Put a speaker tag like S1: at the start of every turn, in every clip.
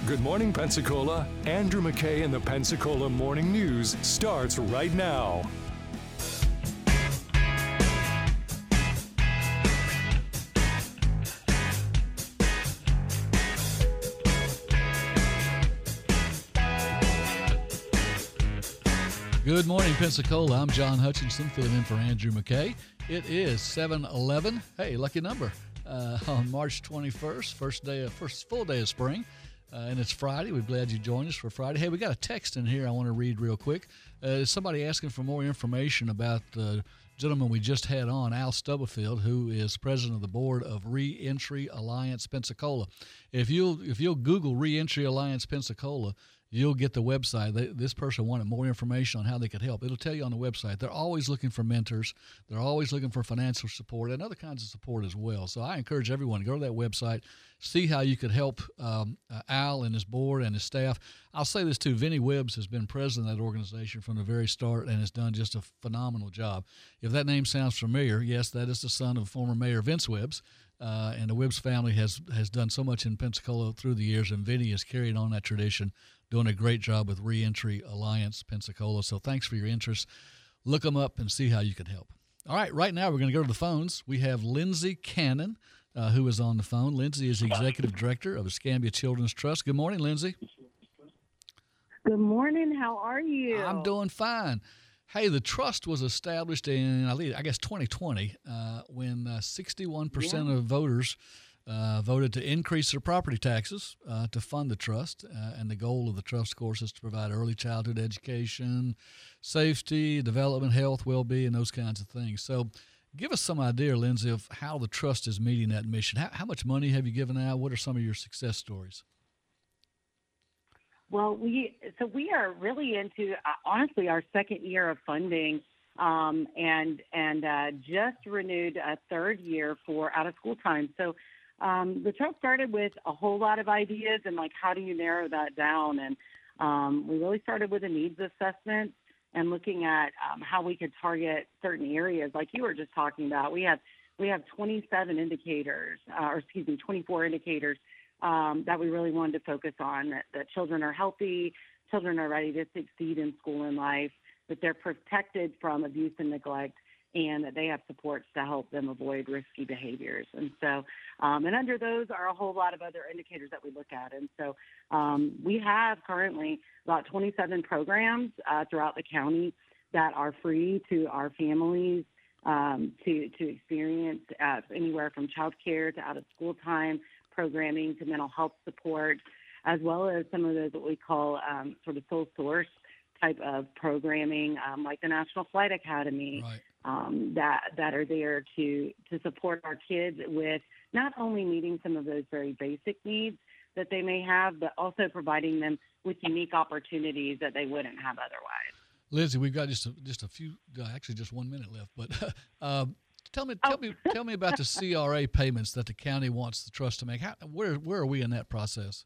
S1: Good Morning Pensacola. Andrew McKay and the Pensacola Morning News starts right now.
S2: Good morning, Pensacola. I'm John Hutchinson, filling in for Andrew McKay. It is 7/11. Hey, lucky number. On March 21st, first full day of spring, and it's Friday. We're glad you joined us for Friday. Hey, we got a text in here I want to read real quick. Somebody asking for more information about the gentleman we just had on, Al Stubblefield, who is president of the board of Reentry Alliance Pensacola. If you'll Google Reentry Alliance Pensacola, you'll get the website. This person wanted more information on how they could help. It'll tell you on the website. They're always looking for mentors. They're always looking for financial support and other kinds of support as well. So I encourage everyone to go to that website, see how you could help Al and his board and his staff. I'll say this too. Vinnie Webbs has been president of that organization from the very start and has done just a phenomenal job. If that name sounds familiar, yes, that is the son of former Mayor Vince Webbs. And the Webbs family has done so much in Pensacola through the years, and Vinnie has carried on that tradition, doing a great job with Reentry Alliance Pensacola. So thanks for your interest. Look them up and see how you can help. All right, right now we're going to go to the phones. We have Lindsay Cannon, who is on the phone. Lindsay is the executive director of Escambia Children's Trust. Good morning, Lindsay.
S3: Good morning. How are you?
S2: I'm doing fine. Hey, the trust was established in, I guess, 2020 when 61% of voters voted to increase their property taxes to fund the trust. And the goal of the trust, of course, is to provide early childhood education, safety, development, health, well-being, those kinds of things. So give us some idea, Lindsay, of how the trust is meeting that mission. How much money have you given out? What are some of your success stories?
S3: Well, we are really into, honestly, our second year of funding and just renewed a third year for out-of-school time. So the trust started with a whole lot of ideas and, like, how do you narrow that down? And we really started with a needs assessment and looking at how we could target certain areas, like you were just talking about. We have 27 indicators, 24 indicators that we really wanted to focus on, that children are healthy, children are ready to succeed in school and life, that they're protected from abuse and neglect, and that they have supports to help them avoid risky behaviors. And so, and under those are a whole lot of other indicators that we look at. And so we have currently about 27 programs throughout the county that are free to our families to experience, anywhere from child care to out-of-school time, programming to mental health support, as well as some of those what we call sort of sole source type of programming, like the National Flight Academy, right. That are there to support our kids with not only meeting some of those very basic needs that they may have, but also providing them with unique opportunities that they wouldn't have otherwise.
S2: Lindsay, we've got just a few, actually just 1 minute left, but Tell me about the CRA payments that the county wants the trust to make. Where are we in that process?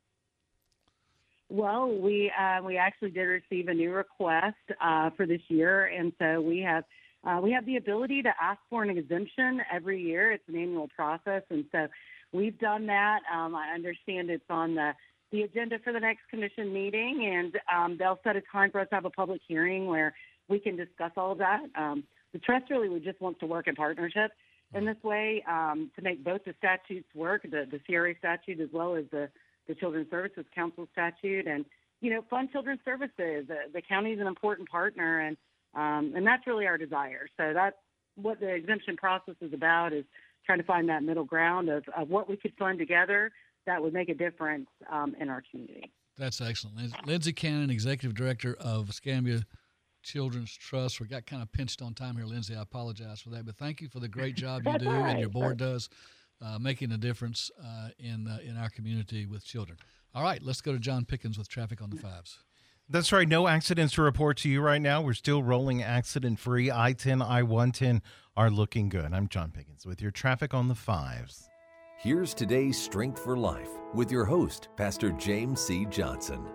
S3: Well, we actually did receive a new request for this year, and so we have the ability to ask for an exemption every year. It's an annual process, and so we've done that. I understand it's on the agenda for the next commission meeting, and they'll set a time for us to have a public hearing where we can discuss all of that. The trust really would just want to work in partnership in this way to make both the statutes work, the CRA statute as well as the Children's Services Council statute, and fund children's services. The county is an important partner, and that's really our desire. So that's what the exemption process is about, is trying to find that middle ground of what we could fund together that would make a difference in our community.
S2: That's excellent. Lindsay Cannon, Executive Director of Escambia Children's Trust. We got kind of pinched on time here, Lindsay. I apologize for that, but thank you for the great job you do and your board does, making a difference in our community with children. All right, let's go to John Pickens with traffic on the fives.
S4: That's right. No accidents to report to you right now. We're still rolling accident-free. I-10, I-110 are looking good. I'm John Pickens with your traffic on the fives.
S5: Here's today's Strength for Life with your host, Pastor James C. Johnson.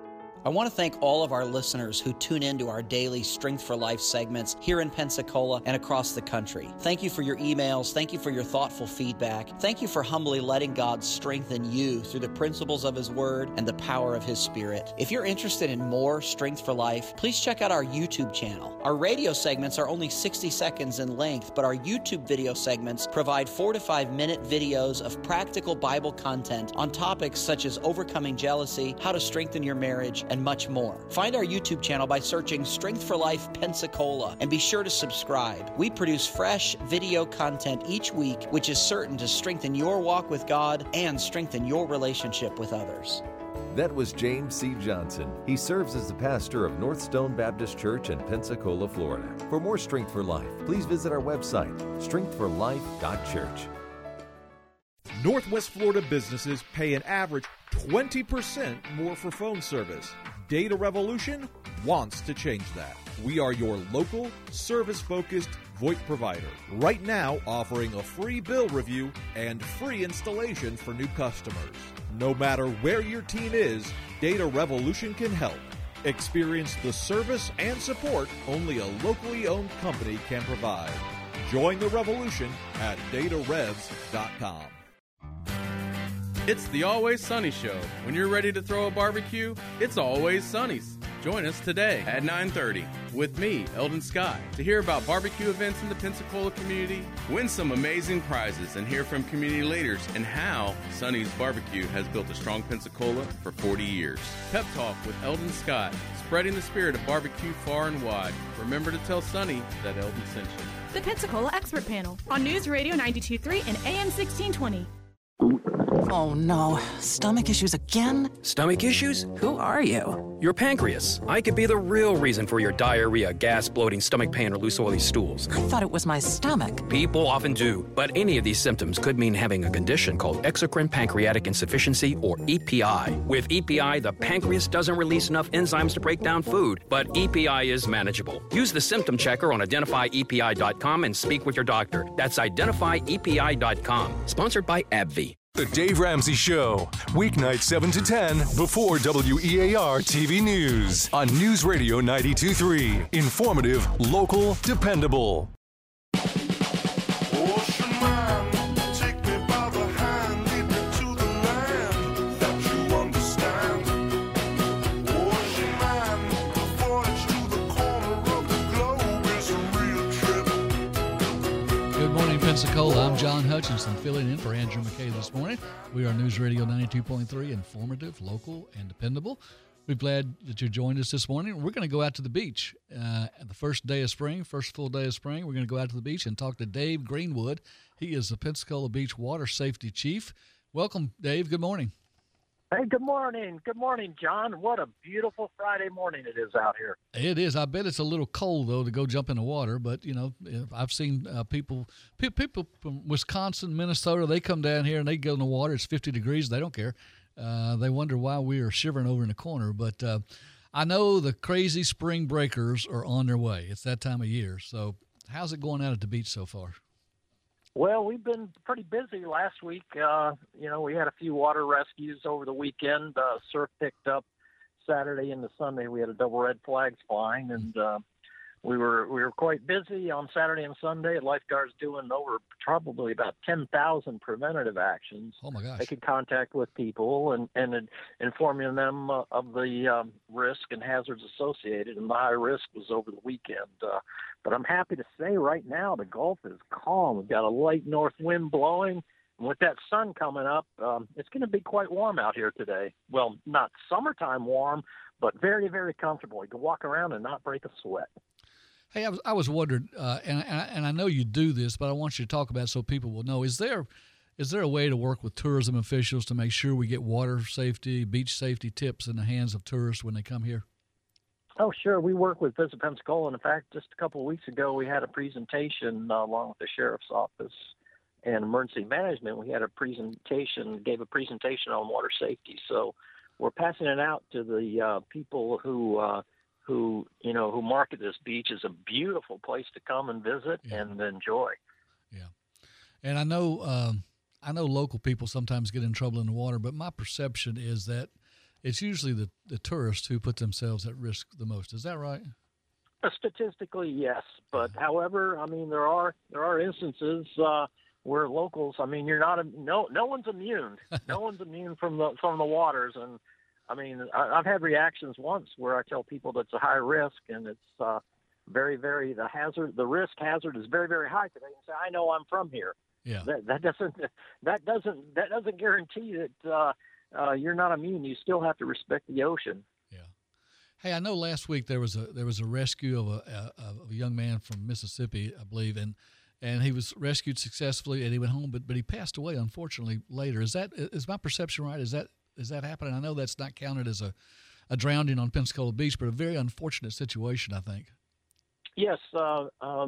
S5: I want to thank all of our listeners who tune in to our daily Strength for Life segments here in Pensacola and across the country. Thank you for your emails. Thank you for your thoughtful feedback. Thank you for humbly letting God strengthen you through the principles of His Word and the power of His Spirit. If you're interested in more Strength for Life, please check out our YouTube channel. Our radio segments are only 60 seconds in length, but our YouTube video segments provide 4 to 5 minute videos of practical Bible content on topics such as overcoming jealousy, how to strengthen your marriage, and much more. Find our YouTube channel by searching Strength for Life Pensacola and be sure to subscribe. We produce fresh video content each week, which is certain to strengthen your walk with God and strengthen your relationship with others.
S6: That was James C. Johnson. He serves as the pastor of North Stone Baptist Church in Pensacola, Florida. For more Strength for Life, please visit our website, strengthforlife.church.
S7: Northwest Florida businesses pay an average 20% more for phone service. Data Revolution wants to change that. We are your local, service-focused VoIP provider. Right now, offering a free bill review and free installation for new customers. No matter where your team is, Data Revolution can help. Experience the service and support only a locally owned company can provide. Join the revolution at datarevs.com.
S8: It's the Always Sunny Show. When you're ready to throw a barbecue, it's Always Sunny's. Join us today at 9:30 with me, Eldon Scott, to hear about barbecue events in the Pensacola community, win some amazing prizes, and hear from community leaders and how Sunny's Barbecue has built a strong Pensacola for 40 years. Pep Talk with Eldon Scott, spreading the spirit of barbecue far and wide. Remember to tell Sunny that Eldon sent you.
S9: The Pensacola Expert Panel on News Radio 92.3 and AM 1620.
S10: Oh no, stomach issues again?
S11: Stomach issues?
S10: Who are you?
S11: Your pancreas. I could be the real reason for your diarrhea, gas, bloating, stomach pain, or loose oily stools.
S10: I thought it was my stomach.
S11: People often do, but any of these symptoms could mean having a condition called exocrine pancreatic insufficiency, or EPI. With EPI, the pancreas doesn't release enough enzymes to break down food, but EPI is manageable. Use the symptom checker on identifyepi.com and speak with your doctor. That's identifyepi.com. Sponsored by AbbVie.
S1: The Dave Ramsey Show, weeknight 7 to 10 before WEAR TV News on News Radio 92.3. Informative, local, dependable.
S2: Pensacola, I'm John Hutchinson, filling in for Andrew McKay this morning. We are News Radio 92.3, informative, local, and dependable. We're glad that you joined us this morning. We're going to go out to the beach. The first day of spring, first full day of spring, we're going to go out to the beach and talk to Dave Greenwood. He is the Pensacola Beach Water Safety Chief. Welcome, Dave. Good morning.
S12: Hey, good morning. Good morning, John. What a beautiful Friday morning it is out here.
S2: It is. I bet it's a little cold, though, to go jump in the water. But, you know, I've seen people from Wisconsin, Minnesota, they come down here and they go in the water. It's 50 degrees. They don't care. They wonder why we are shivering over in the corner. But I know the crazy spring breakers are on their way. It's that time of year. So how's it going out at the beach so far?
S12: Well, we've been pretty busy last week. We had a few water rescues over the weekend. Surf picked up Saturday and the Sunday. We had a double red flags flying, and we were quite busy on Saturday and Sunday. Lifeguards doing over probably about 10,000 preventative actions.
S2: Oh my gosh!
S12: Making contact with people and informing them of the risk and hazards associated. And the high risk was over the weekend. But I'm happy to say right now the Gulf is calm. We've got a light north wind blowing. And with that sun coming up, it's going to be quite warm out here today. Well, not summertime warm, but very, very comfortable. You can walk around and not break a sweat.
S2: Hey, I was wondering, and I know you do this, but I want you to talk about it so people will know. Is there a way to work with tourism officials to make sure we get water safety, beach safety tips in the hands of tourists when they come here?
S12: Oh, sure. We work with Visit Pensacola. And in fact, just a couple of weeks ago, we had a presentation along with the Sheriff's Office and Emergency Management. We had gave a presentation on water safety. So we're passing it out to the people who market this beach as a beautiful place to come and visit and enjoy.
S2: Yeah. And I know local people sometimes get in trouble in the water, but my perception is that it's usually the tourists who put themselves at risk the most. Is that right?
S12: Statistically, yes. But however, I mean, there are instances where locals. I mean, you're not no one's immune. No one's immune from the waters. And I mean, I've had reactions once where I tell people that's a high risk, and it's very, very the risk hazard is very, very high today. And say, I know I'm from here.
S2: Yeah.
S12: That doesn't guarantee that you're not immune. You still have to respect the ocean.
S2: Yeah. Hey, I know last week there was a rescue of a young man from Mississippi, I believe, and he was rescued successfully and he went home, but he passed away unfortunately later. Is my perception right? Is that happening? I know that's not counted as a drowning on Pensacola Beach, but a very unfortunate situation, I think.
S12: Yes, but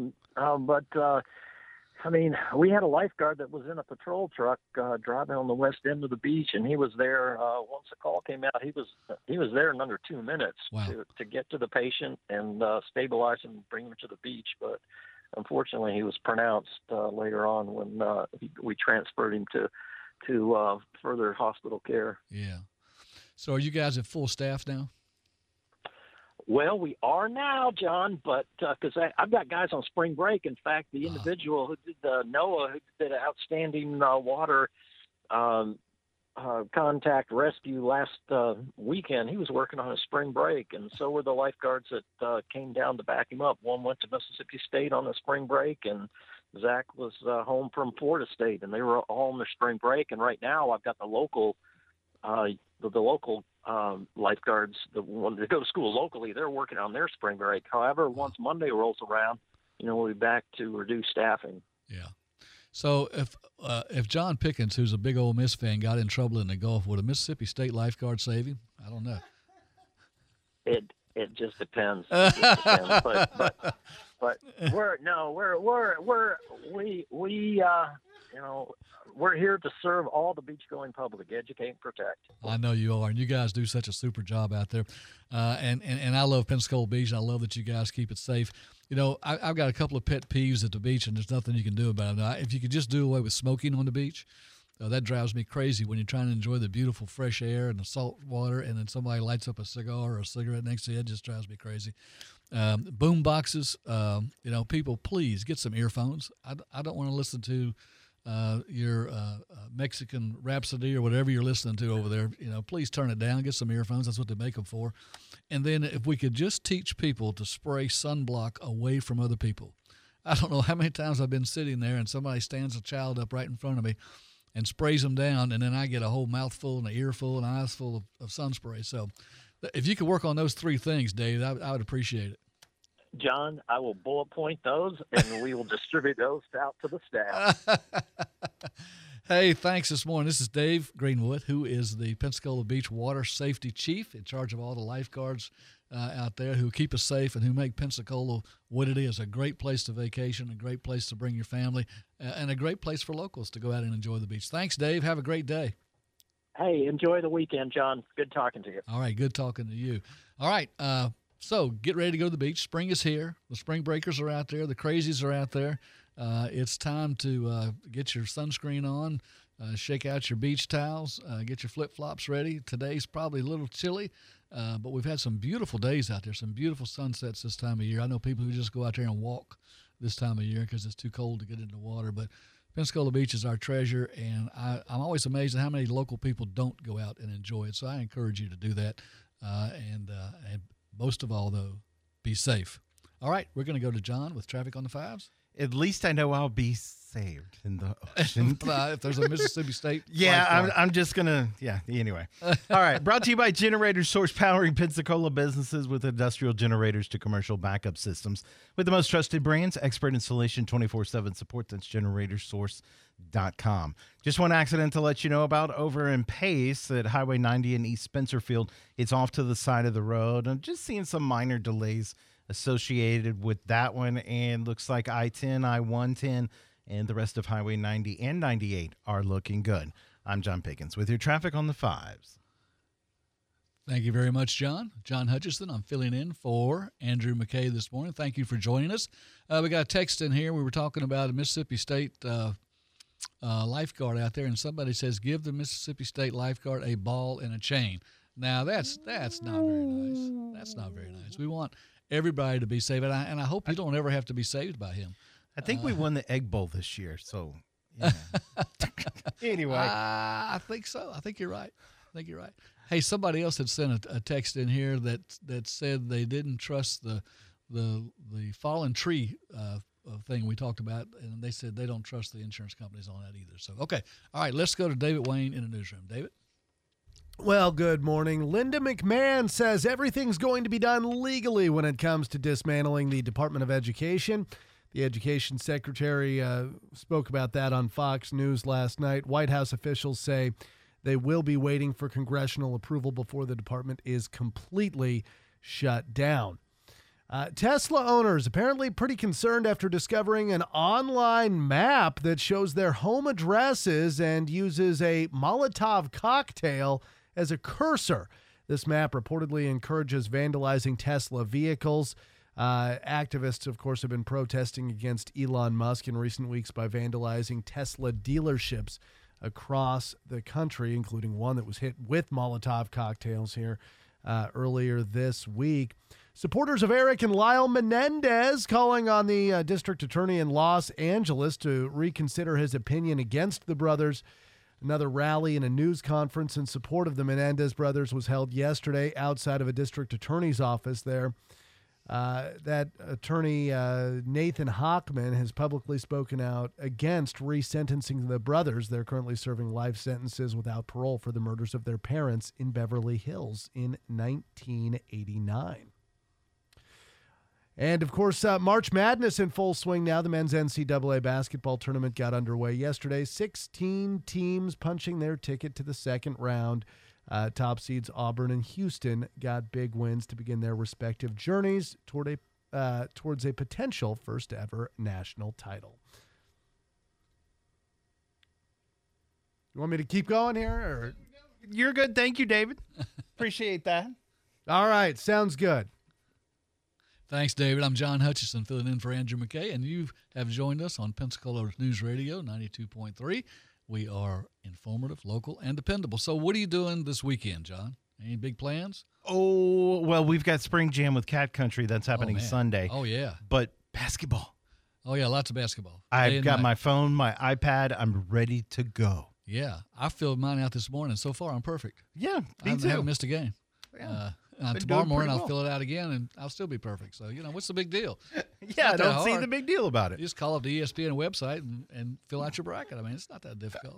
S12: I mean, we had a lifeguard that was in a patrol truck driving on the west end of the beach, and he was there once the call came out. He was there in under 2 minutes.
S2: Wow.
S12: to get to the patient and stabilize him and bring him to the beach. But unfortunately, he was pronounced later on when we transferred him to further hospital care.
S2: Yeah. So are you guys at full staff now?
S12: Well, we are now, John, but because I've got guys on spring break. In fact, the individual who did Noah, who did an outstanding water contact rescue last weekend, he was working on his spring break, and so were the lifeguards that came down to back him up. One went to Mississippi State on a spring break, and Zach was home from Florida State, and they were all on their spring break. And right now, I've got the local lifeguards, the ones that go to school locally, they're working on their spring break. However, once Monday rolls around, we'll be back to reduced staffing.
S2: Yeah. So if John Pickens, who's a big Ole Miss fan, got in trouble in the Gulf, would a Mississippi State lifeguard save him? I don't know.
S12: It just depends. But we're here to serve all the beach-going public, educate and protect.
S2: I know you are, and you guys do such a super job out there. And I love Pensacola Beach, and I love that you guys keep it safe. I've got a couple of pet peeves at the beach, and there's nothing you can do about it. If you could just do away with smoking on the beach, that drives me crazy when you're trying to enjoy the beautiful fresh air and the salt water, and then somebody lights up a cigar or a cigarette next to you. It just drives me crazy. Boom boxes, people, please get some earphones. I don't want to listen to your Mexican Rhapsody or whatever you're listening to over there. Please turn it down, get some earphones. That's what they make them for. And then if we could just teach people to spray sunblock away from other people. I don't know how many times I've been sitting there and somebody stands a child up right in front of me and sprays them down, and then I get a whole mouthful and an earful and eyes full of sun spray. So if you could work on those three things, Dave, I would appreciate it.
S12: John, I will bullet point those, and we will distribute those out to the staff.
S2: Hey, thanks this morning. This is Dave Greenwood, who is the Pensacola Beach Water Safety Chief, in charge of all the lifeguards out there who keep us safe and who make Pensacola what it is, a great place to vacation, a great place to bring your family, and a great place for locals to go out and enjoy the beach. Thanks, Dave. Have a great day.
S12: Hey, enjoy the weekend, John. Good talking to you.
S2: All right, good talking to you. All right, so get ready to go to the beach. Spring is here. The spring breakers are out there. The crazies are out there. It's time to get your sunscreen on, shake out your beach towels, get your flip-flops ready. Today's probably a little chilly, but we've had some beautiful days out there, some beautiful sunsets this time of year. I know people who just go out there and walk this time of year because it's too cold to get into the water, but Pensacola Beach is our treasure, and I'm always amazed at how many local people don't go out and enjoy it. So I encourage you to do that, and most of all, though, be safe. All right, we're going to go to John with Traffic on the Fives.
S4: At least I know I'll be saved in the ocean.
S2: If there's a Mississippi State.
S4: Yeah, I'm just going to, anyway. All right, brought to you by Generator Source, powering Pensacola businesses with industrial generators to commercial backup systems. With the most trusted brands, expert installation, 24/7 support. That's GeneratorSource.com. Just one accident to let you know about over in Pace at Highway 90 in East Spencerfield. It's off to the side of the road. I'm just seeing some minor delays associated with that one, and looks like I-10, I-110, and the rest of Highway 90 and 98 are looking good. I'm John Pickens with your Traffic on the Fives.
S2: Thank you very much, John. John Hutchison. I'm filling in for Andrew McKay this morning. Thank you for joining us. We got a text in here. We were talking about a Mississippi State lifeguard out there, and somebody says, give the Mississippi State lifeguard a ball and a chain. Now, that's not very nice. That's not very nice. We want everybody to be safe, and I hope you don't ever have to be saved by him.
S4: I think we won the Egg Bowl this year, so yeah. Anyway.
S2: I think so. I think you're right. Hey, somebody else had sent a text in here that said they didn't trust the fallen tree thing we talked about, and they said they don't trust the insurance companies on that either. So, okay. All right, let's go to David Wayne in the newsroom. David?
S13: Well, good morning. Linda McMahon says everything's going to be done legally when it comes to dismantling the Department of Education. The Education Secretary spoke about that on Fox News last night. White House officials say they will be waiting for congressional approval before the department is completely shut down. Tesla owners apparently pretty concerned after discovering an online map that shows their home addresses and uses a Molotov cocktail as a cursor. This map reportedly encourages vandalizing Tesla vehicles. Activists, of course, have been protesting against Elon Musk in recent weeks by vandalizing Tesla dealerships across the country, including one that was hit with Molotov cocktails here earlier this week. Supporters of Eric and Lyle Menendez calling on the district attorney in Los Angeles to reconsider his opinion against the brothers. Another rally and a news conference in support of the Menendez brothers was held yesterday outside of a district attorney's office there. That attorney, Nathan Hochman, has publicly spoken out against resentencing the brothers. They're currently serving life sentences without parole for the murders of their parents in Beverly Hills in 1989. And, of course, March Madness in full swing now. The men's NCAA basketball tournament got underway yesterday. 16 teams punching their ticket to the second round. Top seeds Auburn and Houston got big wins to begin their respective journeys towards a potential first-ever national title. You want me to keep going here? Or?
S4: You're good. Thank you, David. Appreciate that.
S13: All right. Sounds good.
S2: Thanks, David. I'm John Hutchison, filling in for Andrew McKay, and you have joined us on Pensacola News Radio 92.3. We are informative, local, and dependable. So what are you doing this weekend, John? Any big plans?
S4: Oh, well, we've got Spring Jam with Cat Country. That's happening Sunday.
S2: Oh, yeah.
S4: But basketball.
S2: Oh, yeah, lots of basketball.
S4: I've got my phone, my iPad. I'm ready to go.
S2: Yeah, I filled mine out this morning. So far, I'm perfect.
S4: Yeah,
S2: I haven't missed a game.
S4: Yeah.
S2: Tomorrow morning, I'll fill it out again, and I'll still be perfect. So, what's the big deal?
S4: Yeah, I don't see the big deal about it.
S2: You just call up the ESPN website and fill out your bracket. I mean, it's not that difficult.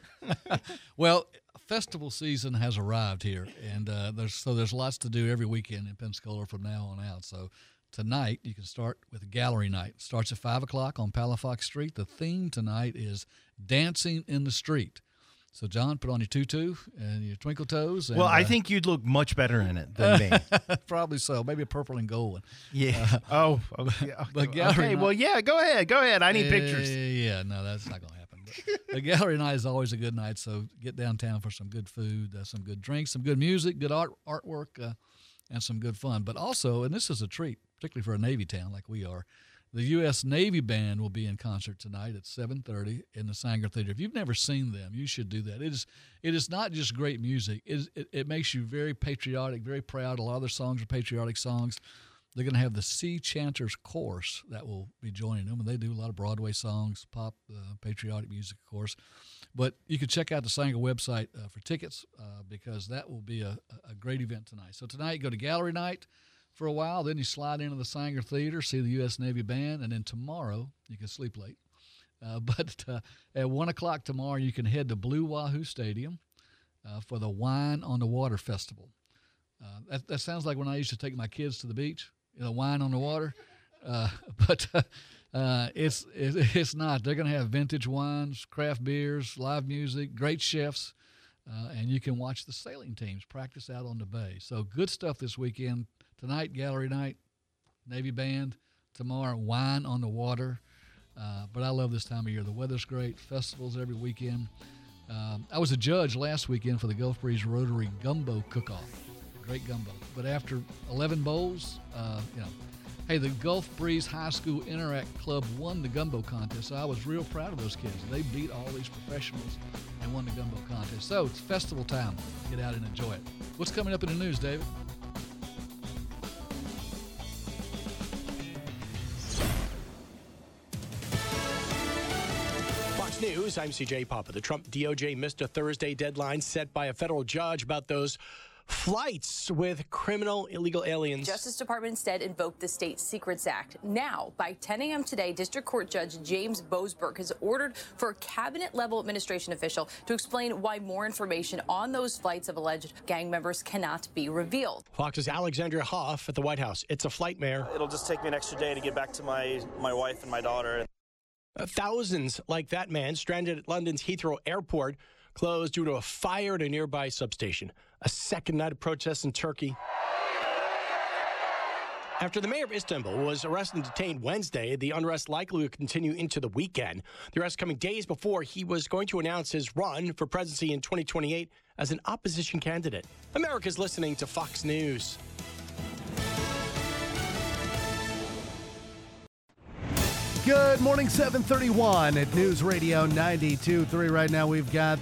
S2: So, well, festival season has arrived here, and there's lots to do every weekend in Pensacola from now on out. So tonight, you can start with gallery night. It starts at 5 o'clock on Palafox Street. The theme tonight is Dancing in the Street. So, John, put on your tutu and your twinkle toes. And,
S4: well, I think you'd look much better in it than me.
S2: Probably so. Maybe a purple and gold one.
S4: Yeah. Okay.
S2: But gallery night,
S4: well, yeah, go ahead. I need pictures.
S2: Yeah, no, that's not going to happen. But the gallery night is always a good night, so get downtown for some good food, some good drinks, some good music, good artwork, and some good fun. But also, and this is a treat, particularly for a Navy town like we are, the U.S. Navy Band will be in concert tonight at 7:30 in the Sanger Theater. If you've never seen them, you should do that. It is not just great music. It makes you very patriotic, very proud. A lot of their songs are patriotic songs. They're going to have the Sea Chanters Chorus that will be joining them, and they do a lot of Broadway songs, pop, patriotic music, of course. But you can check out the Sanger website for tickets because that will be a great event tonight. So tonight, go to gallery night for a while, then you slide into the Sanger Theater, see the U.S. Navy Band, and then tomorrow you can sleep late. But at 1 o'clock tomorrow, you can head to Blue Wahoo Stadium for the Wine on the Water Festival. That sounds like when I used to take my kids to the beach, wine on the water. But it's not. They're going to have vintage wines, craft beers, live music, great chefs, and you can watch the sailing teams practice out on the bay. So good stuff this weekend. Tonight, gallery night, Navy Band. Tomorrow, wine on the water. But I love this time of year. The weather's great. Festivals every weekend. I was a judge last weekend for the Gulf Breeze Rotary Gumbo Cook-Off. Great gumbo. But after 11 bowls, Hey, the Gulf Breeze High School Interact Club won the gumbo contest. So I was real proud of those kids. They beat all these professionals and won the gumbo contest. So it's festival time. Get out and enjoy it. What's coming up in the news, David?
S14: Fox News, I'm CJ Papa. The Trump DOJ missed a Thursday deadline set by a federal judge about those flights with illegal aliens.
S15: Justice Department instead invoked the State Secrets Act. Now, by 10 a.m. today, District Court Judge James Boasberg has ordered for a cabinet-level administration official to explain why more information on those flights of alleged gang members cannot be revealed.
S14: Fox's Alexandria Hoff at the White House. It's a flight, Mayor.
S16: It'll just take me an extra day to get back to my wife and my daughter.
S14: Thousands like that man stranded at London's Heathrow Airport, closed due to a fire at a nearby substation. A second night of protests in Turkey. After the mayor of Istanbul was arrested and detained Wednesday, the unrest likely will continue into the weekend. The arrest coming days before he was going to announce his run for presidency in 2028 as an opposition candidate. America's listening to Fox News.
S13: Good morning, 7:31 at News Radio 92.3. Right now we've got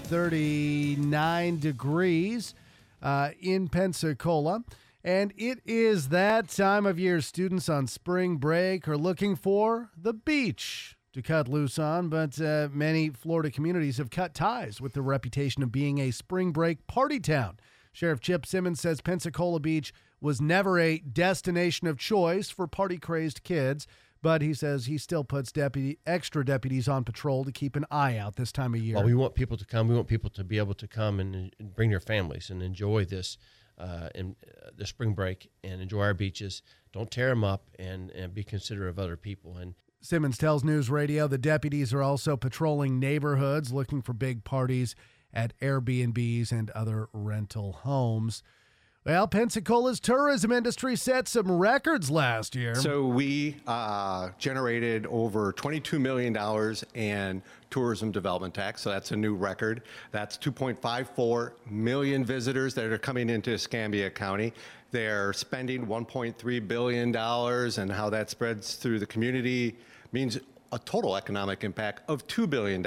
S13: 39 degrees in Pensacola. And it is that time of year students on spring break are looking for the beach to cut loose on. But many Florida communities have cut ties with the reputation of being a spring break party town. Sheriff Chip Simmons says Pensacola Beach was never a destination of choice for party-crazed kids. But he says he still puts extra deputies on patrol to keep an eye out this time of year.
S17: Well, we want people to come. We want people to be able to come and bring their families and enjoy this the spring break and enjoy our beaches. Don't tear them up and be considerate of other people. And
S13: Simmons tells News Radio the deputies are also patrolling neighborhoods looking for big parties at Airbnbs and other rental homes. Well, Pensacola's tourism industry set some records last year.
S18: So we generated over $22 million in tourism development tax. So that's a new record. That's 2.54 million visitors that are coming into Escambia County. They're spending $1.3 billion, and how that spreads through the community means a total economic impact of $2 billion.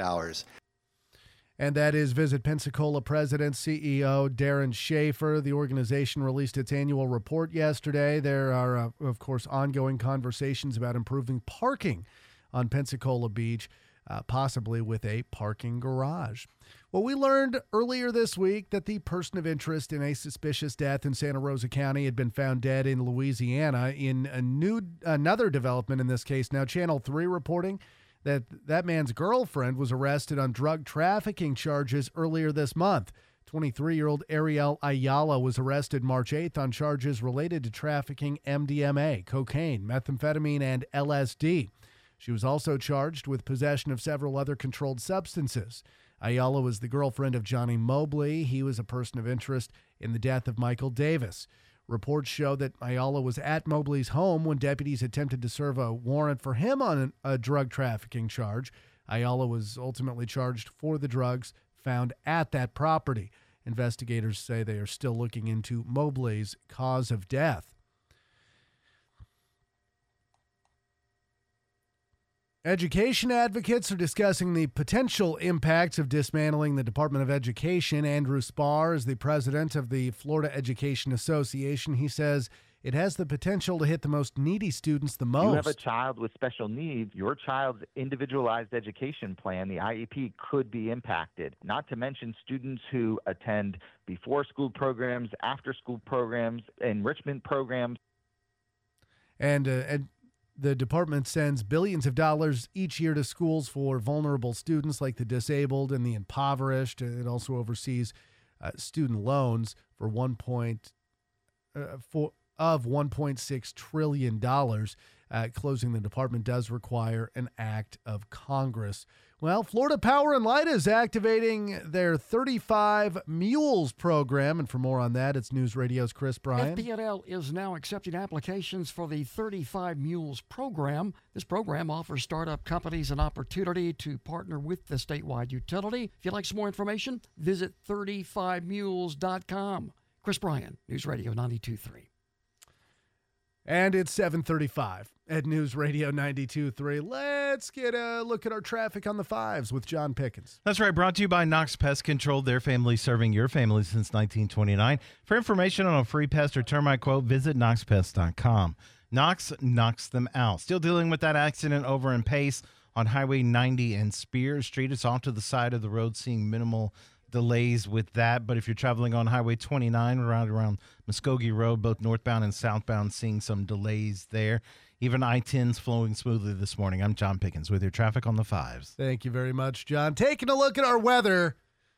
S13: And that is Visit Pensacola President, CEO Darren Schaefer. The organization released its annual report yesterday. There are, of course, ongoing conversations about improving parking on Pensacola Beach, possibly with a parking garage. Well, we learned earlier this week that the person of interest in a suspicious death in Santa Rosa County had been found dead in Louisiana in another development in this case. Now, Channel 3 reporting that man's girlfriend was arrested on drug trafficking charges earlier this month. 23-year-old Ariel Ayala was arrested March 8th on charges related to trafficking MDMA, cocaine, methamphetamine, and LSD. She was also charged with possession of several other controlled substances. Ayala was the girlfriend of Johnny Mobley. He was a person of interest in the death of Michael Davis. Reports show that Ayala was at Mobley's home when deputies attempted to serve a warrant for him on a drug trafficking charge. Ayala was ultimately charged for the drugs found at that property. Investigators say they are still looking into Mobley's cause of death. Education advocates are discussing the potential impacts of dismantling the Department of Education. Andrew Spar is the president of the Florida Education Association. He says it has the potential to hit the most needy students the most.
S19: You have a child with special needs, your child's individualized education plan, the IEP, could be impacted. Not to mention students who attend before-school programs, after-school programs, enrichment programs.
S13: And the department sends billions of dollars each year to schools for vulnerable students like the disabled and the impoverished. It also oversees student loans for $1.6 trillion. Closing the department does require an act of Congress. Well, Florida Power and Light is activating their 35 Mules program. And for more on that, it's News Radio's Chris Bryant.
S20: FP&L is now accepting applications for the 35 Mules program. This program offers startup companies an opportunity to partner with the statewide utility. If you'd like some more information, visit 35mules.com. Chris Bryant, News Radio 92.3.
S13: And it's 7:35 at News Radio 92.3. Let's get a look at our traffic on the fives with John Pickens.
S4: That's right. Brought to you by Knox Pest Control. Their family serving your family since 1929. For information on a free pest or termite quote, visit knoxpest.com. Knox knocks them out. Still dealing with that accident over in Pace on Highway 90 and Spears Street. It's off to the side of the road, seeing minimal delays with that. But if you're traveling on Highway 29 around Muskogee Road, both northbound and southbound, seeing some delays there. Even I-10's flowing smoothly this morning. I'm John Pickens with your traffic on the fives.
S13: Thank you very much, John. Taking a look at our weather.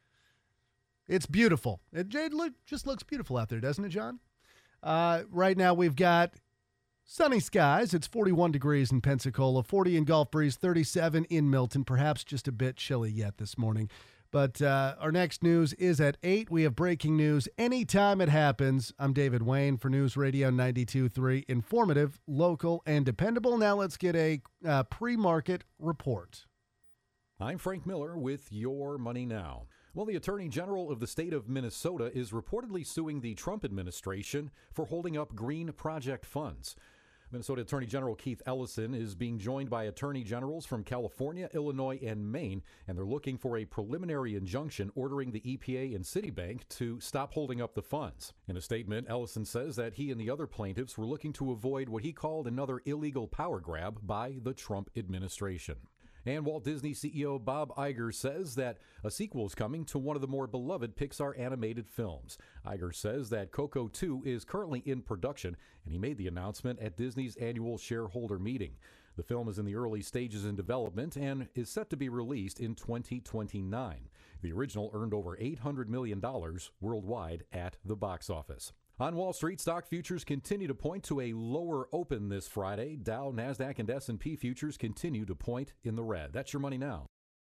S13: It's beautiful. It just looks beautiful out there, doesn't it, John? Right now we've got sunny skies. It's 41 degrees in Pensacola, 40 in Gulf Breeze, 37 in Milton. Perhaps just a bit chilly yet this morning. But our next news is at 8. We have breaking news anytime it happens. I'm David Wayne for News Radio 92.3. Informative, local, and dependable. Now let's get a pre-market report.
S21: I'm Frank Miller with Your Money Now. Well, the Attorney General of the state of Minnesota is reportedly suing the Trump administration for holding up green project funds. Minnesota Attorney General Keith Ellison is being joined by attorney generals from California, Illinois, and Maine, and they're looking for a preliminary injunction ordering the EPA and Citibank to stop holding up the funds. In a statement, Ellison says that he and the other plaintiffs were looking to avoid what he called another illegal power grab by the Trump administration. And Walt Disney CEO Bob Iger says that a sequel is coming to one of the more beloved Pixar animated films. Iger says that Coco 2 is currently in production, and he made the announcement at Disney's annual shareholder meeting. The film is in the early stages in development and is set to be released in 2029. The original earned over $800 million worldwide at the box office. On Wall Street, stock futures continue to point to a lower open this Friday. Dow, NASDAQ, and S&P futures continue to point in the red. That's your money now.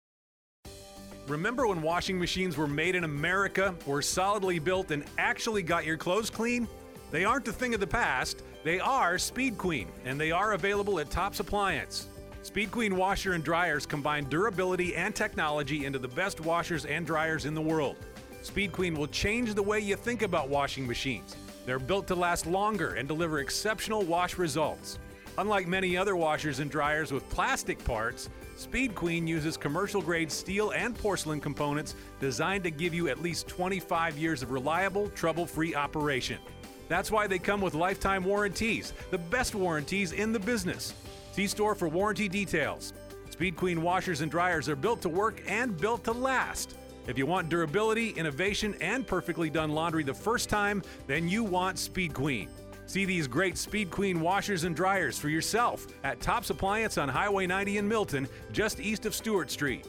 S22: Remember when washing machines were made in America, were solidly built, and actually got your clothes clean? They aren't a thing of the past. They are Speed Queen, and they are available at Tops Appliance. Speed Queen washer and dryers combine durability and technology into the best washers and dryers in the world. Speed Queen will change the way you think about washing machines. They're built to last longer and deliver exceptional wash results. Unlike many other washers and dryers with plastic parts, Speed Queen uses commercial-grade steel and porcelain components designed to give you at least 25 years of reliable, trouble-free operation. That's why they come with lifetime warranties, the best warranties in the business. See store for warranty details. Speed Queen washers and dryers are built to work and built to last. If you want durability, innovation, and perfectly done laundry the first time, then you want Speed Queen. See these great Speed Queen washers and dryers for yourself at Tops Appliance on Highway 90 in Milton, just east of Stewart Street.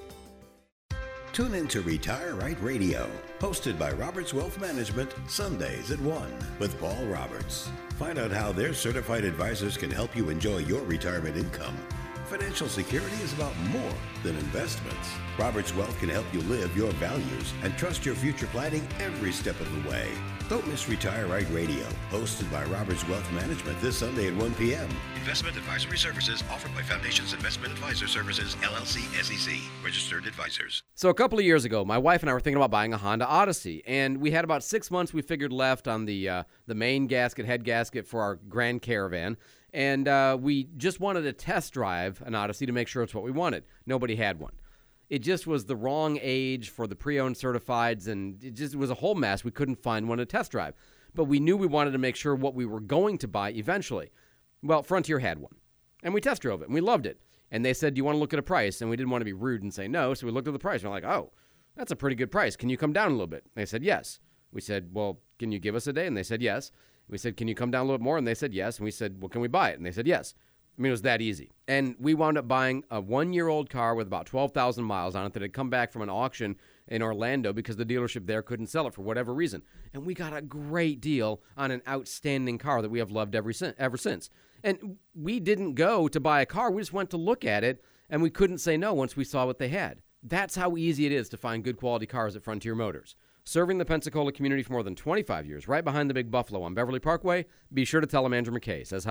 S23: Tune in to Retire Right Radio, hosted by Roberts Wealth Management, Sundays at 1 with Paul Roberts. Find out how their certified advisors can help you enjoy your retirement income. Financial security is about more than investments. Roberts Wealth can help you live your values and trust your future planning every step of the way. Don't miss Retire Right Radio, hosted by Roberts Wealth Management this Sunday at 1 p.m.
S24: Investment advisory services offered by Foundations Investment Advisor Services, LLC, SEC, registered advisors.
S25: So a couple of years ago, my wife and I were thinking about buying a Honda Odyssey, and we had about 6 months we figured left on the main gasket, head gasket for our Grand Caravan. And we just wanted to test drive an Odyssey to make sure it's what we wanted. Nobody had one. It just was the wrong age for the pre-owned certifieds, and it was a whole mess. We couldn't find one to test drive. But we knew we wanted to make sure what we were going to buy eventually. Well, Frontier had one, and we test drove it, and we loved it. And they said, do you want to look at a price? And we didn't want to be rude and say no, so we looked at the price. And we're like, oh, that's a pretty good price. Can you come down a little bit? And they said, yes. We said, well, can you give us a day? And they said, yes. We said, can you come down a little bit more? And they said, yes. And we said, well, can we buy it? And they said, yes. I mean, it was that easy. And we wound up buying a 1-year-old car with about 12,000 miles on it that had come back from an auction in Orlando because the dealership there couldn't sell it for whatever reason. And we got a great deal on an outstanding car that we have loved ever since. And we didn't go to buy a car. We just went to look at it, and we couldn't say no once we saw what they had. That's how easy it is to find good quality cars at Frontier Motors. Serving the Pensacola community for more than 25 years, right behind the Big Buffalo on Beverly Parkway. Be sure to tell them Andrew McKay says hi.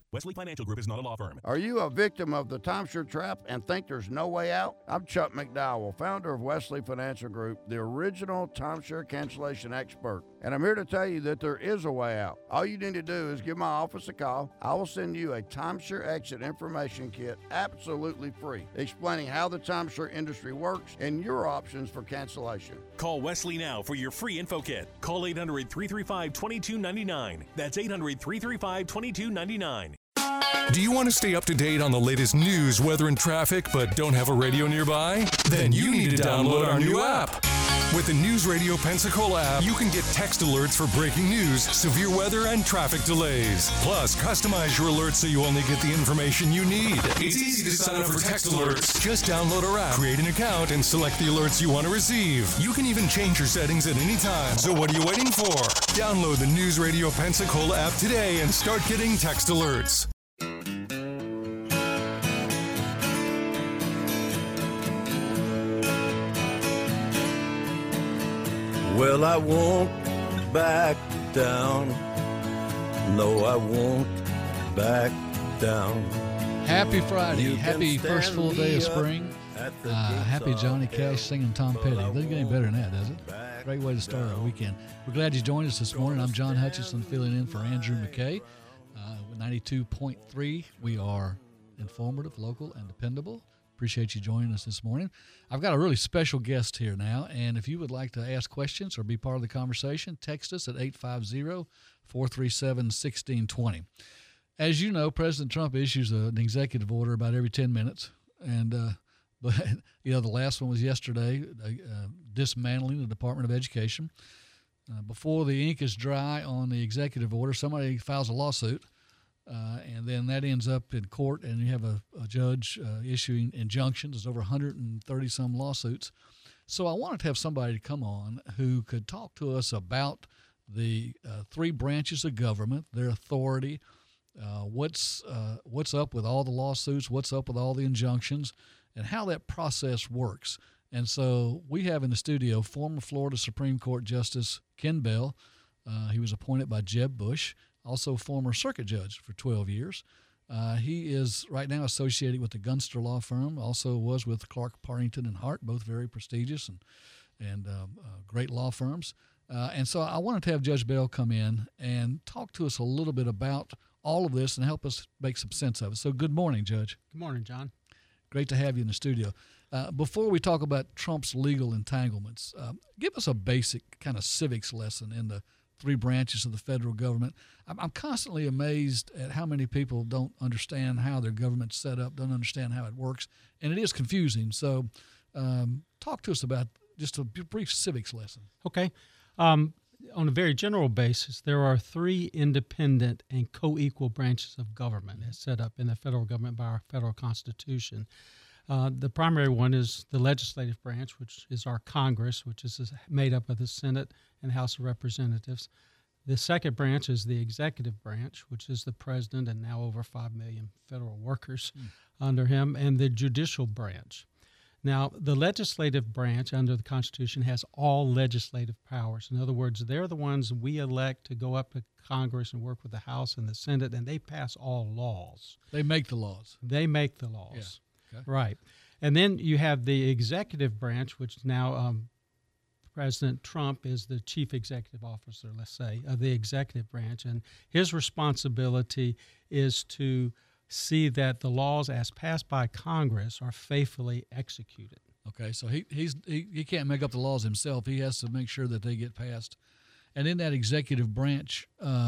S3: Wesley Financial Group is not a law firm.
S5: Are you a victim of the timeshare trap and think there's no way out? I'm Chuck McDowell, founder of Wesley Financial Group, the original timeshare cancellation expert. And I'm here to tell you that there is a way out. All you need to do is give my office a call. I will send you a timeshare exit information kit absolutely free, explaining how the timeshare industry works and your options for cancellation.
S3: Call Wesley now for your free info kit. Call 800-335-2299. That's 800-335-2299.
S1: Do you want to stay up to date on the latest news, weather, and traffic, but don't have a radio nearby? Then you need to download our new app. With the News Radio Pensacola app, you can get text alerts for breaking news, severe weather, and traffic delays. Plus, customize your alerts so you only get the information you need. It's easy to sign up for text alerts. Just download our app, create an account, and select the alerts you want to receive. You can even change your settings at any time. So what are you waiting for? Download the News Radio Pensacola app today and start getting text alerts.
S6: Well, I won't back down. No, I won't back down.
S2: Happy Friday. Happy first full day of spring. Happy Johnny Cash singing Tom Petty. Doesn't get any better than that, does it? Great way to start our weekend. We're glad you joined us this morning. I'm John Hutchinson filling in for Andrew McKay. With 92.3, we are informative, local, and dependable. Appreciate you joining us this morning. I've got a really special guest here now, and if you would like to ask questions or be part of the conversation, text us at 850-437-1620. As you know, President Trump issues an executive order about every 10 minutes, and but the last one was yesterday, dismantling the Department of Education. Before the ink is dry on the executive order, somebody files a lawsuit. And then that ends up in court, and you have a judge issuing injunctions. There's over 130-some lawsuits. So I wanted to have somebody to come on who could talk to us about the three branches of government, their authority, what's up with all the lawsuits, what's up with all the injunctions, and how that process works. And so we have in the studio former Florida Supreme Court Justice Ken Bell. He was appointed by Jeb Bush. Also former circuit judge for 12 years. He is right now associated with the Gunster Law Firm, also was with Clark, Partington, and Hart, both very prestigious and great law firms. And so I wanted to have Judge Bell come in and talk to us a little bit about all of this and help us make some sense of it. So good morning, Judge.
S7: Good morning, John.
S2: Great to have you in the studio. Before we talk about Trump's legal entanglements, give us a basic kind of civics lesson in the three branches of the federal government. I'm constantly amazed at how many people don't understand how their government's set up, don't understand how it works, and it is confusing. So talk to us about just a brief civics lesson.
S7: Okay. On a very general basis, there are three independent and co-equal branches of government as set up in the federal government by our federal Constitution. The primary one is the legislative branch, which is our Congress, which is made up of the Senate and House of Representatives. The second branch is the executive branch, which is the president and now over 5 million federal workers under him, and the judicial branch. Now, the legislative branch under the Constitution has all legislative powers. In other words, they're the ones we elect to go up to Congress and work with the House and the Senate, and they pass all laws.
S2: They make the laws.
S7: They make the laws.
S2: Yeah. Okay.
S7: Right. And then you have the executive branch, which now President Trump is the chief executive officer, let's say, of the executive branch. And his responsibility is to see that the laws as passed by Congress are faithfully executed.
S2: Okay, so he can't make up the laws himself. He has to make sure that they get passed. And in that executive branch,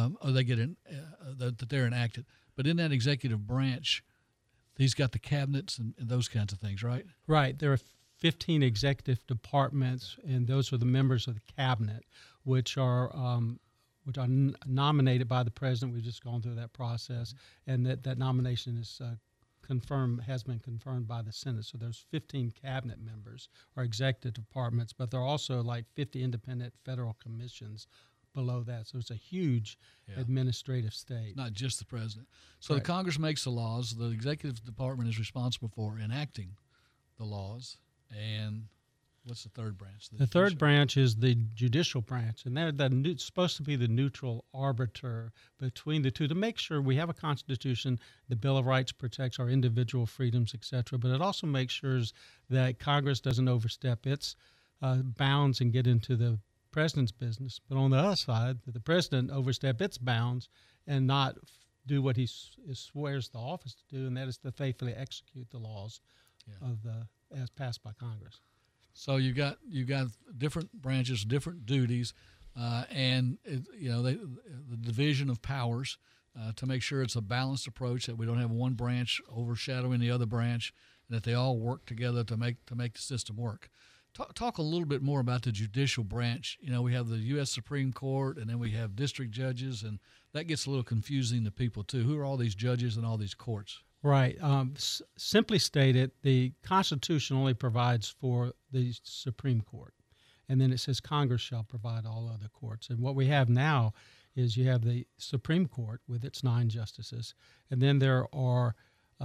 S2: that they're enacted. But in that executive branch, he's got the cabinets and those kinds of things, right?
S7: Right. There are 15 executive departments, and those are the members of the cabinet, which are nominated by the president. We've just gone through that process, and that nomination is has been confirmed by the Senate. So there's 15 cabinet members or executive departments, but there are also like 50 independent federal commissions below that. So it's a huge administrative state.
S2: Not just the president. So
S7: Right.
S2: the Congress makes the laws. The executive department is responsible for enacting the laws. And What's the third branch?
S7: The third branch is the judicial branch, and they're supposed to be the neutral arbiter between the two to make sure we have a Constitution, the Bill of Rights protects our individual freedoms, etc., but it also makes sure that Congress doesn't overstep its bounds and get into the president's business. But on the other side, that the president overstep its bounds and not do what he swears the office to do, and that is to faithfully execute the laws as passed by Congress.
S2: So you got different branches, different duties, and the division of powers to make sure it's a balanced approach, that we don't have one branch overshadowing the other branch, and that they all work together to make the system work. Talk a little bit more about the judicial branch. We have the U.S. Supreme Court, and then we have district judges, and that gets a little confusing to people too. Who are all these judges and all these courts?
S7: Right. Simply stated, the Constitution only provides for the Supreme Court, and then it says Congress shall provide all other courts. And what we have now is you have the Supreme Court with its 9 justices, and then there are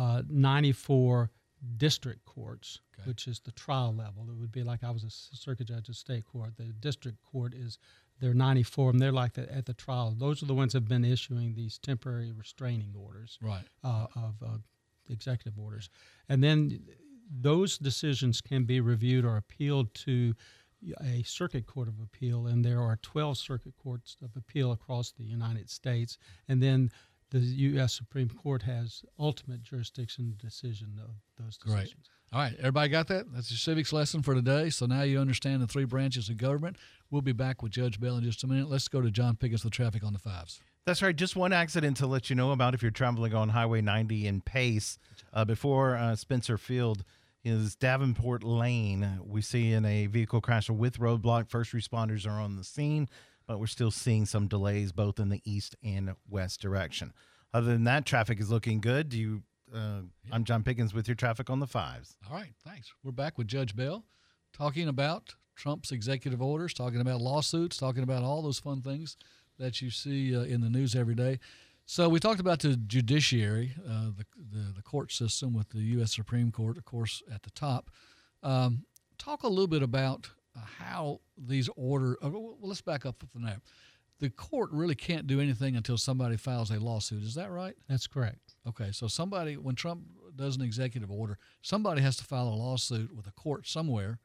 S7: 94 district courts, which is the trial level. It would be like I was a circuit judge of state court. The district court there are 94, and they're like at the trial. Those are the ones that have been issuing these temporary restraining orders,
S2: right,
S7: of executive orders. And then those decisions can be reviewed or appealed to a circuit court of appeal, and there are 12 circuit courts of appeal across the United States. And then the U.S. Supreme Court has ultimate jurisdiction decision of those decisions.
S2: Great. All right, everybody got that? That's your civics lesson for today. So now you understand the 3 branches of government. We'll be back with Judge Bell in just a minute. Let's go to John Pickens with traffic on the 5s.
S4: That's right. Just one accident to let you know about if you're traveling on Highway 90 in Pace. Before Spencer Field is Davenport Lane. We see in a vehicle crash with roadblock. First responders are on the scene, but we're still seeing some delays both in the east and west direction. Other than that, traffic is looking good. I'm John Pickens with your traffic on the 5s.
S2: All right, thanks. We're back with Judge Bell talking about Trump's executive orders, talking about lawsuits, talking about all those fun things that you see in the news every day. So we talked about the judiciary, the court system with the U.S. Supreme Court, of course, at the top. Talk a little bit about how these orders well, let's back up from that. The court really can't do anything until somebody files a lawsuit. Is that right?
S7: That's correct.
S2: Okay, so when Trump does an executive order, somebody has to file a lawsuit with a court somewhere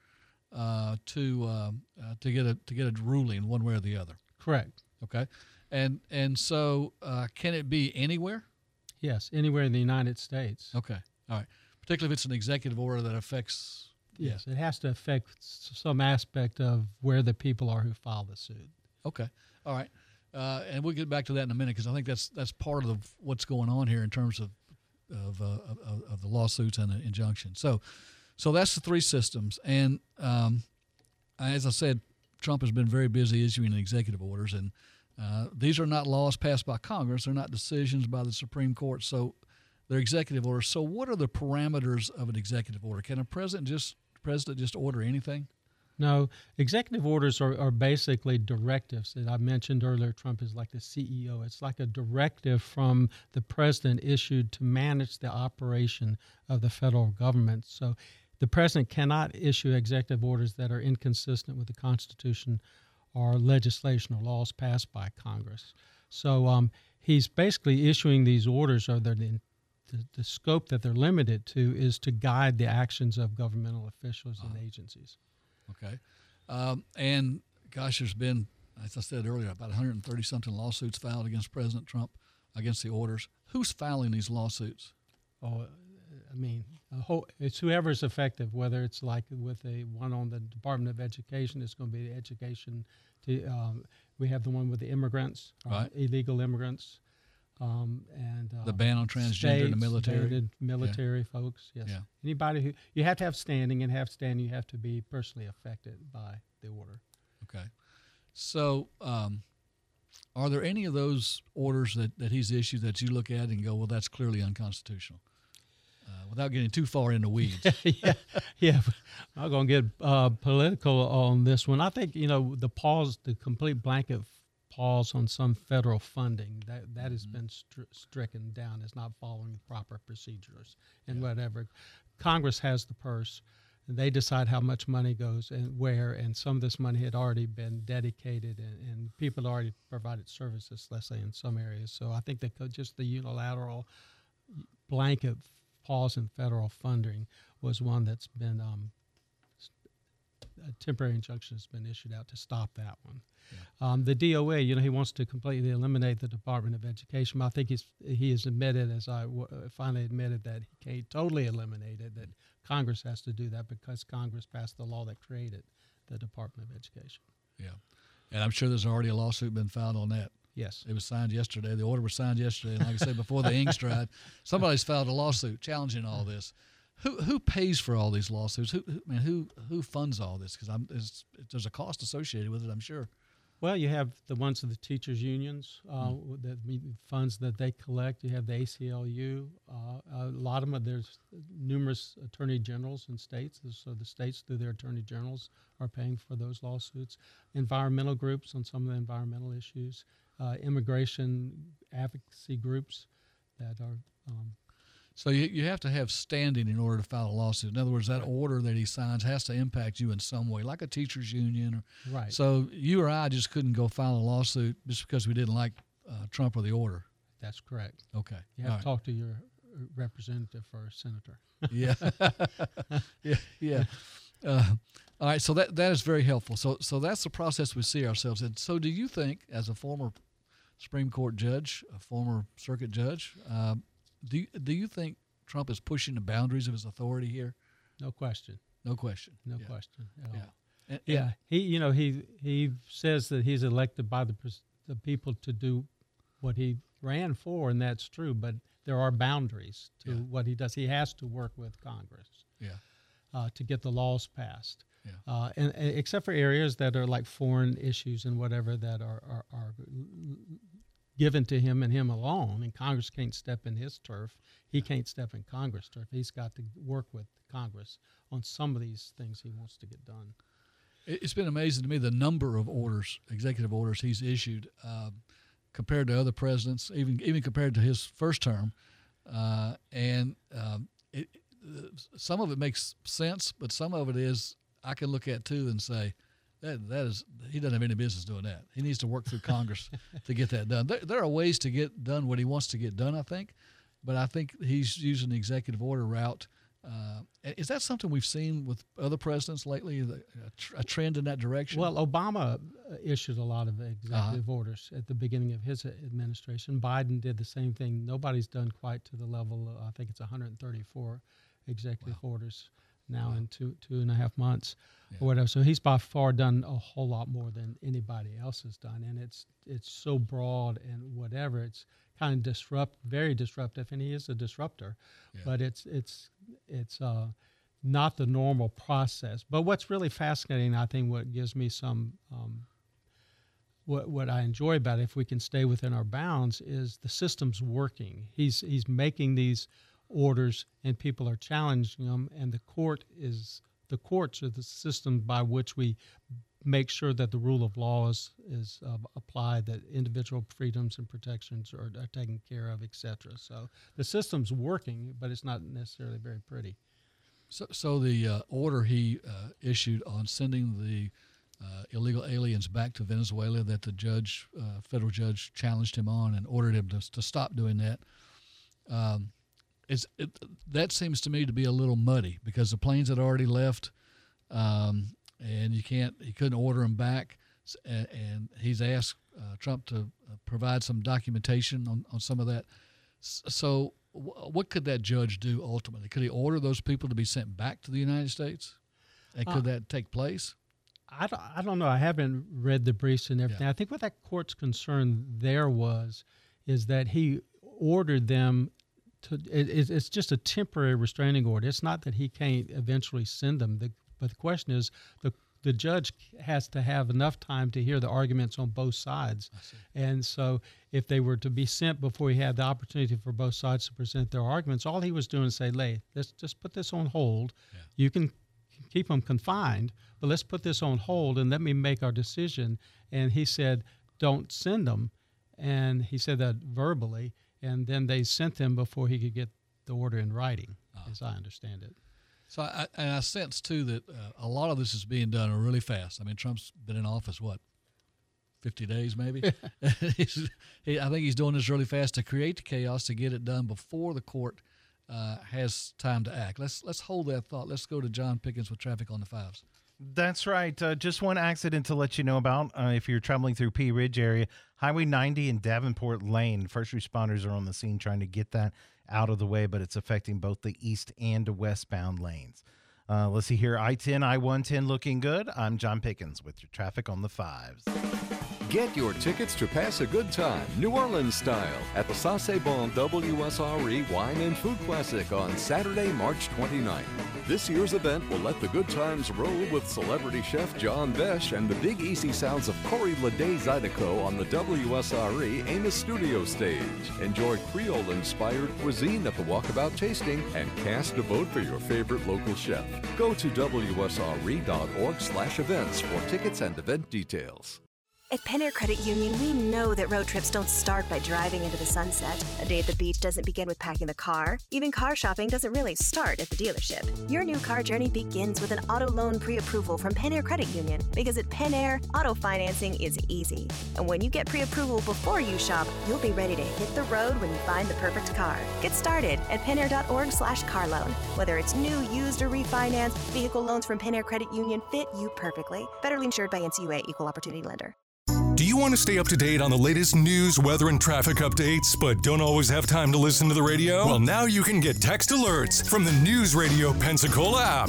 S2: to get a ruling one way or the other.
S7: Correct.
S2: Okay, and so can it be anywhere?
S7: Yes, anywhere in the United States.
S2: Okay, all right. Particularly if it's an executive order that affects.
S7: Yes, it has to affect some aspect of where the people are who file the suit.
S2: Okay, all right, and we'll get back to that in a minute because I think that's part of what's going on here in terms of the lawsuits and the injunction. So that's the 3 systems, and as I said, Trump has been very busy issuing executive orders, and these are not laws passed by Congress. They're not decisions by the Supreme Court. So they're executive orders. So what are the parameters of an executive order? Can a president just order anything?
S7: No, executive orders are basically directives that I mentioned earlier. Trump is like the CEO. It's like a directive from the president issued to manage the operation of the federal government. So the president cannot issue executive orders that are inconsistent with the Constitution or legislation or laws passed by Congress. So he's basically issuing these orders, or the scope that they're limited to is to guide the actions of governmental officials and agencies.
S2: Okay. And, gosh, there's been, as I said earlier, about 130-something lawsuits filed against President Trump, against the orders. Who's filing these lawsuits?
S7: Oh, I mean, it's whoever's effective, whether it's like with the one on the Department of Education, it's going to be the education. We have the one with the immigrants,
S2: right.
S7: Illegal immigrants. And
S2: the ban on transgender in the military.
S7: Military folks, yes.
S2: Yeah.
S7: Anybody you have to have standing, and you have to be personally affected by the order.
S2: Okay. So are there any of those orders that he's issued that you look at and go, well, that's clearly unconstitutional? Without getting too far in the weeds.
S7: yeah. I'm going to get political on this one. I think, the complete blanket pause on some federal funding that has been stricken down as not following the proper procedures and whatever. Congress has the purse, They decide how much money goes and where, and some of this money had already been dedicated, and people already provided services, let's say, in some areas. So I think that just the unilateral blanket pause in federal funding was one that's been a temporary injunction has been issued out to stop that one. Yeah. The DOE, he wants to completely eliminate the Department of Education. I think he has admitted, as I finally admitted, that he can't totally eliminate it, that Congress has to do that because Congress passed the law that created the Department of Education.
S2: Yeah. And I'm sure there's already a lawsuit been filed on that.
S7: Yes.
S2: It was signed yesterday. The order was signed yesterday. And like I said, before the ink's dried, somebody's filed a lawsuit challenging all this. Who pays for all these lawsuits? Who funds all this? Because there's a cost associated with it, I'm sure.
S7: Well, you have the ones of the teachers' unions, the funds that they collect. You have the ACLU. A lot of them, there's numerous attorney generals in states. So the states, through their attorney generals, are paying for those lawsuits. Environmental groups on some of the environmental issues. Immigration advocacy groups that are...
S2: So you have to have standing in order to file a lawsuit. In other words, that order that he signs has to impact you in some way, like a teachers union.
S7: Right.
S2: So you or I just couldn't go file a lawsuit just because we didn't like Trump or the order.
S7: That's correct.
S2: Okay.
S7: You have to talk to your representative or senator.
S2: Yeah. Yeah. All right. So that is very helpful. So that's the process we see ourselves in. So do you think, as a former Supreme Court judge, a former circuit judge, do you think Trump is pushing the boundaries of his authority here?
S7: No question.
S2: No question.
S7: No question at all.
S2: Yeah.
S7: He says that he's elected by the people to do what he ran for, and that's true. But there are boundaries to what he does. He has to work with Congress. To get the laws passed. Yeah. And except for areas that are like foreign issues and whatever that are given to him and him alone, and Congress can't step in his turf. He can't step in Congress' turf. He's got to work with Congress on some of these things he wants to get done.
S2: It's been amazing to me the number of orders, executive orders he's issued compared to other presidents, even compared to his first term. Some of it makes sense, but some of it is I can look at too and say, that is, he doesn't have any business doing that. He needs to work through Congress to get that done. There are ways to get done what he wants to get done, I think, but I think he's using the executive order route. Is that something we've seen with other presidents lately, a trend in that direction?
S7: Well, Obama issued a lot of executive orders at the beginning of his administration. Biden did the same thing. Nobody's done quite to the level of, I think it's 134 executive orders now in 2.5 months or whatever. So he's by far done a whole lot more than anybody else has done, and it's so broad and whatever. It's kind of very disruptive, and he is a disruptor. But it's not the normal process. But what's really fascinating, I think, what gives me some what I enjoy about it, if we can stay within our bounds, is the system's working. He's making these orders, and people are challenging them, and the courts are the system by which we make sure that the rule of law is applied, that individual freedoms and protections are taken care of, etc. So the system's working, but it's not necessarily very pretty.
S2: So the order he issued on sending the illegal aliens back to Venezuela, that the federal judge challenged him on and ordered him to stop doing that. That seems to me to be a little muddy because the planes had already left, and he couldn't order them back, and he's asked Trump to provide some documentation on some of that. So what could that judge do ultimately? Could he order those people to be sent back to the United States, and could that take place?
S7: I don't know. I haven't read the briefs and everything. I think what that court's concern there is that he ordered them. It's just a temporary restraining order. It's not that he can't eventually send them. But the question is, the judge has to have enough time to hear the arguments on both sides. And so if they were to be sent before he had the opportunity for both sides to present their arguments, all he was doing is say, let's just put this on hold. You can keep them confined, but let's put this on hold and let me make our decision. And he said, don't send them. And he said that verbally. And then they sent him before he could get the order in writing, as I understand it.
S2: So I sense, too, that a lot of this is being done really fast. I mean, Trump's been in office, 50 days maybe? I think he's doing this really fast to create the chaos, to get it done before the court has time to act. Let's hold that thought. Let's go to John Pickens with traffic on the 5s.
S4: That's right. Just one accident to let you know about. If you're traveling through Pea Ridge area, Highway 90 and Davenport Lane. First responders are on the scene trying to get that out of the way, but it's affecting both the east and westbound lanes. Let's see here. I-10, I-110 looking good. I'm John Pickens with your traffic on the 5s.
S8: Get your tickets to pass a good time, New Orleans style, at the Sauce Bon WSRE Wine and Food Classic on Saturday, March 29th. This year's event will let the good times roll with celebrity chef John Besh and the big easy sounds of Corey Lede Zydeco on the WSRE Amos Studio stage. Enjoy Creole-inspired cuisine at the Walkabout Tasting and cast a vote for your favorite local chef. Go to WSRE.org/events for tickets and event details.
S9: At Penair Credit Union, we know that road trips don't start by driving into the sunset. A day at the beach doesn't begin with packing the car. Even car shopping doesn't really start at the dealership. Your new car journey begins with an auto loan pre-approval from Penair Credit Union. Because at Penair, auto financing is easy. And when you get pre-approval before you shop, you'll be ready to hit the road when you find the perfect car. Get started at Penair.org/car loan. Whether it's new, used, or refinance, vehicle loans from Penair Credit Union fit you perfectly. Federally insured by NCUA, Equal Opportunity Lender.
S1: Do you want to stay up to date on the latest news, weather, and traffic updates, but don't always have time to listen to the radio? Well, now you can get text alerts from the News Radio Pensacola app.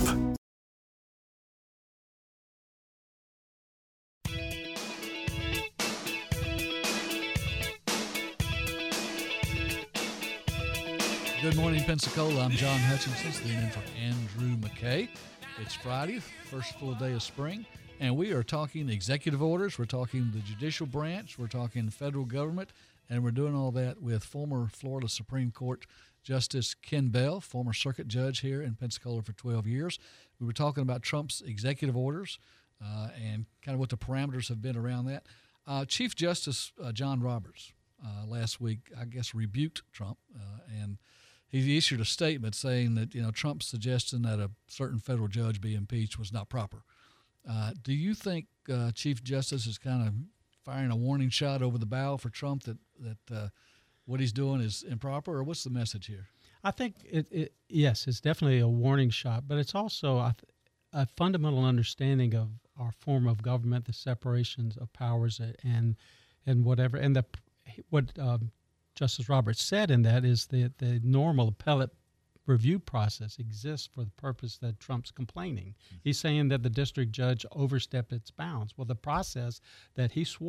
S2: Good morning, Pensacola. I'm John Hutchinson, sitting in for Andrew McKay. It's Friday, first full day of spring. And we are talking executive orders, we're talking the judicial branch, we're talking the federal government, and we're doing all that with former Florida Supreme Court Justice Ken Bell, former circuit judge here in Pensacola for 12 years. We were talking about Trump's executive orders and kind of what the parameters have been around that. Chief Justice John Roberts last week, I guess, rebuked Trump, and he issued a statement saying that, Trump's suggestion that a certain federal judge be impeached was not proper. Do you think Chief Justice is kind of firing a warning shot over the bow for Trump that what he's doing is improper, or what's the message here?
S7: I think, yes, it's definitely a warning shot, but it's also a fundamental understanding of our form of government, the separations of powers and whatever. And what Justice Roberts said in that is that the normal appellate review process exists for the purpose that Trump's complaining. Mm-hmm. He's saying that the district judge overstepped its bounds. Well, the process that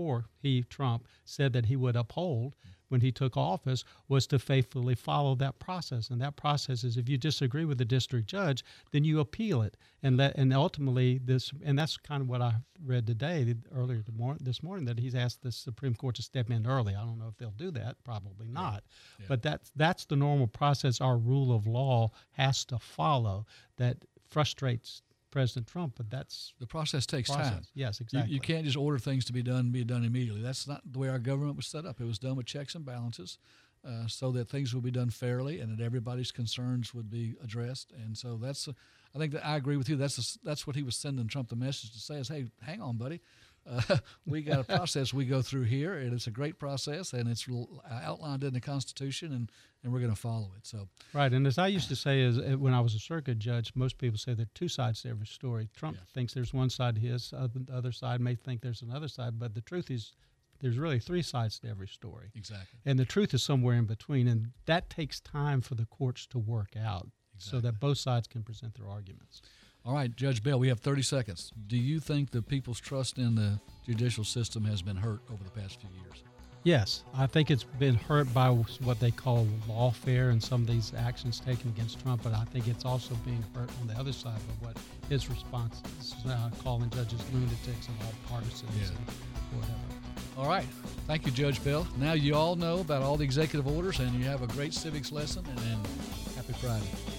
S7: Trump, said that he would uphold when he took office was to faithfully follow that process. And that process is if you disagree with the district judge, then you appeal it. And ultimately, and that's kind of what I read today, earlier this morning, that he's asked the Supreme Court to step in early. I don't know if they'll do that, probably not. Yeah. But that's the normal process our rule of law has to follow that frustrates President Trump, but that's
S2: the process takes time.
S7: Yes, exactly.
S2: You can't just order things to be done immediately. That's not the way our government was set up. It was done with checks and balances, so that things would be done fairly and that everybody's concerns would be addressed. And so I think that I agree with you. That's what he was sending Trump the message to say is, hey, hang on, buddy. We got a process we go through here, and it's a great process, and it's outlined in the Constitution, and we're going to follow it. So
S7: right, and as I used to say, when I was a circuit judge, most people say there are two sides to every story. Trump thinks there's one side to his, the other side may think there's another side, but the truth is there's really three sides to every story.
S2: Exactly.
S7: And the truth is somewhere in between, and that takes time for the courts to work out so that both sides can present their arguments.
S2: All right, Judge Bell, we have 30 seconds. Do you think the people's trust in the judicial system has been hurt over the past few years?
S7: Yes, I think it's been hurt by what they call lawfare and some of these actions taken against Trump, but I think it's also being hurt on the other side of what his response is, calling judges lunatics and all partisans and whatever.
S2: All right. Thank you, Judge Bell. Now you all know about all the executive orders, and you have a great civics lesson, and happy Friday.